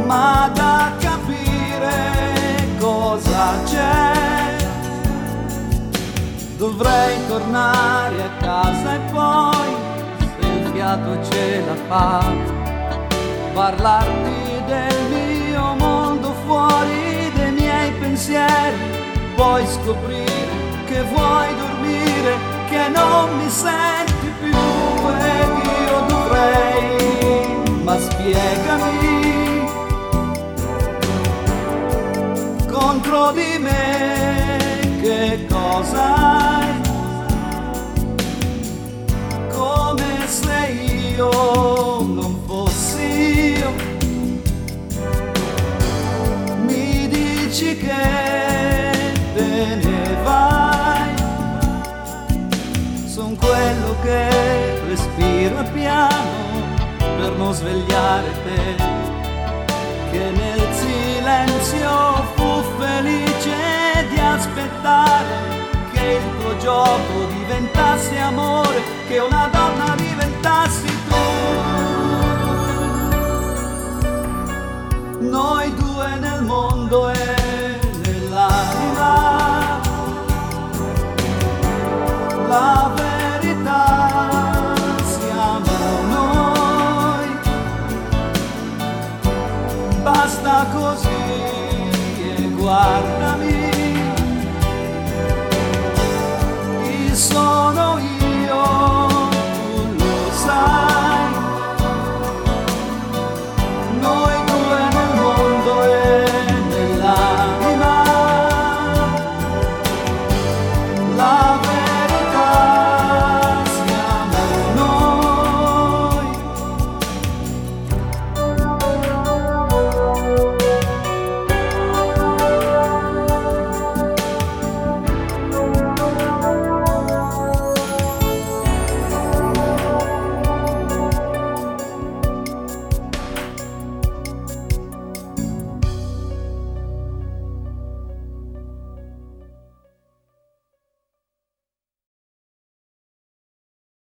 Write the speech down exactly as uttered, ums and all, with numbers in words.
ma da capire cosa c'è. Dovrei tornare a casa e poi, se il fiato ce la fa, parlarti del mio mondo fuori dei miei pensieri. Puoi scoprire che vuoi dormire, che non mi senti più ed io dovrei, ma spiegami, contro di me che cosa hai, come se io non fossi io. Mi dici che te ne vai, son quello che respiro piano per non svegliare te, che nel silenzio fu felice di aspettare che il tuo gioco diventasse amore, che una donna diventassi tu.